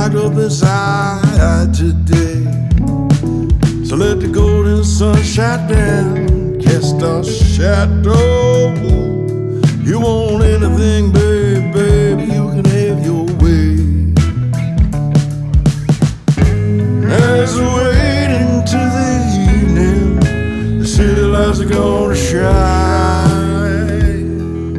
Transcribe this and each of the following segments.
right up inside today. So let the golden sun shine down, cast our shadow. You want anything, babe, baby, you can have your way. As we wait into the evening, the city lights are gonna shine.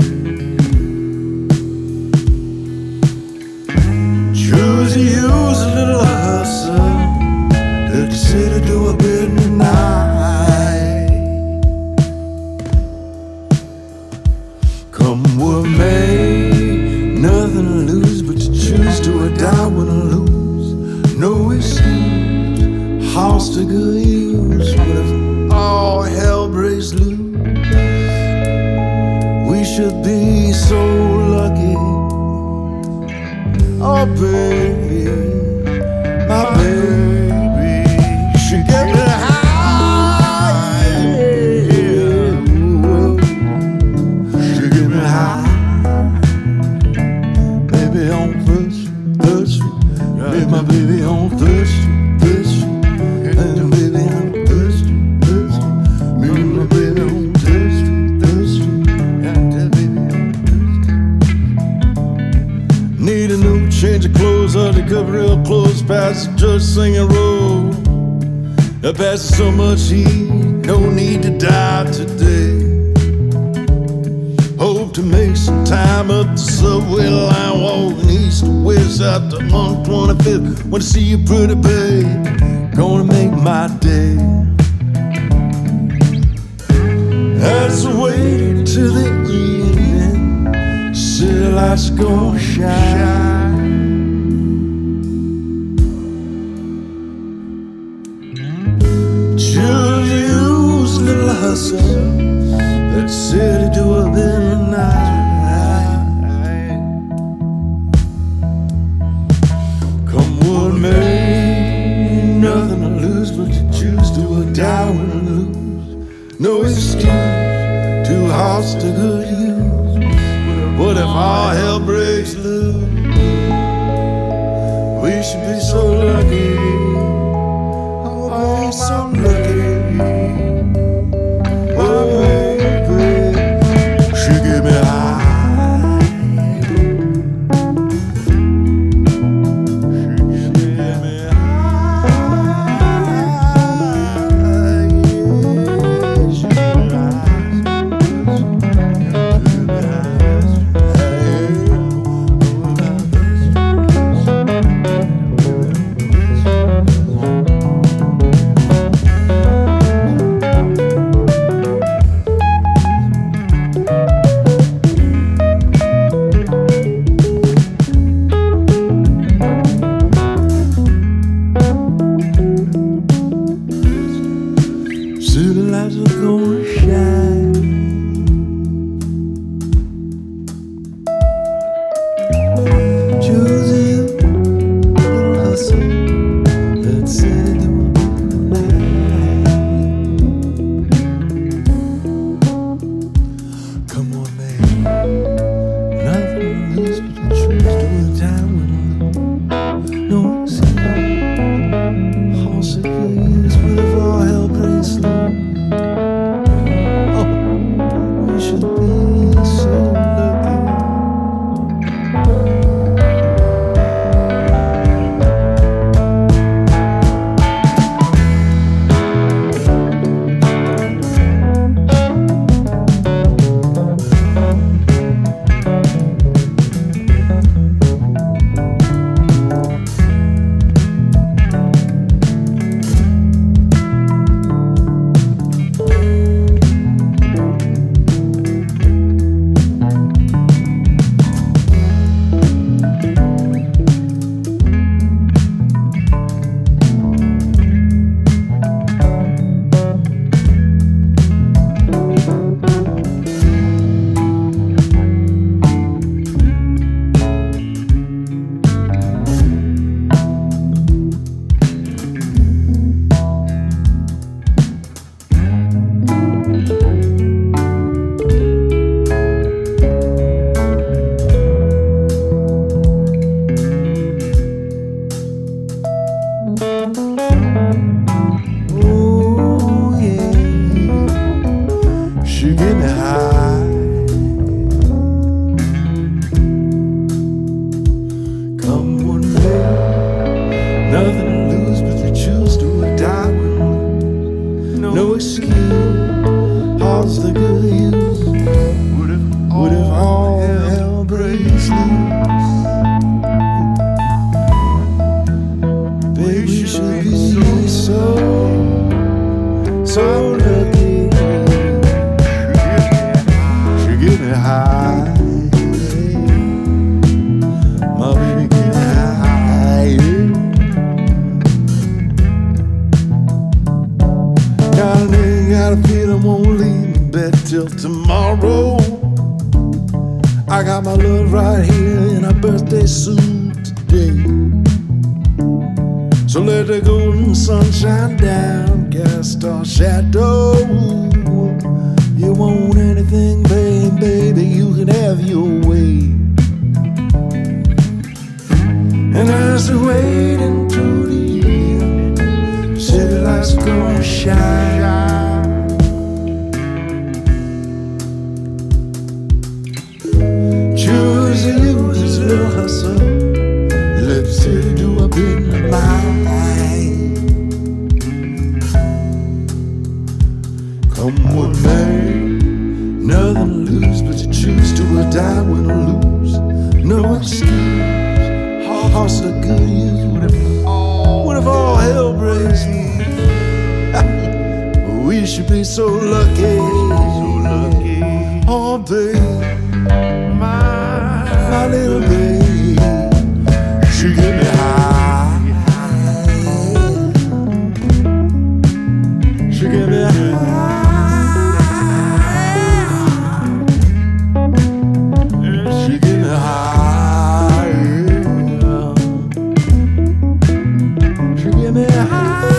Choose to use a little hustle, let the city do a bit tonight. Come what may, nothing to lose but to choose to die when I lose. No excuse, house to good use. What if all hell breaks loose? We should be so lucky. Oh baby, my baby, she get me high, yeah. She get me high. Baby on thirsty, thirsty, yeah. My baby on thirsty, thirsty, and baby I'm thirsty, thirsty. Me and my baby on thirsty, thirsty, and baby I'm thirsty. Need a new change of clothes, or to cover real close past the judge singing road. That passes so much heat, no need to die today. Hope to make some time up the subway line, walking east to west out to 125th. Want to see you pretty babe, gonna make my day. As we wait till the evening, city lights gonna shine. Just use a little hustle, let the city do a bit tonight. Come what may, nothing to lose but to choose to die when I lose. No excuse, two hearts to good use. What if all hell breaks loose? We should be so lucky. Oh, so lucky. Oh, baby, she give me high. She give me high. Yeah, she give me high. excuse. How's the good use? What if all hell breaks loose? Baby, you should be so lucky. She get me high. My baby get me high. Got a feeling won't leave me bed till tomorrow. I got my love right here in a birthday suit today. So let the golden sun shine down, cast our shadow. You want anything, baby, you can have your way. And as we wait into the year, city lights are gonna shine. Choose and use a little hustle. Let the city do up in the mind. Come with me, nothing to lose, but you choose to die when I lose. No excuse. Heart's the good use. What if all hell breaks loose? We should be so lucky. Oh, babe. My little baby, she get me high. She get me high. She get me high. She get me high.